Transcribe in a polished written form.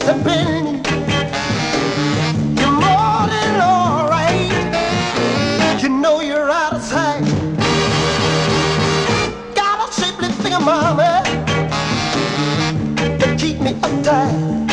opinion. You're more than alright. You know you're out of sight. Got a shapely thing of mama that keep me uptight.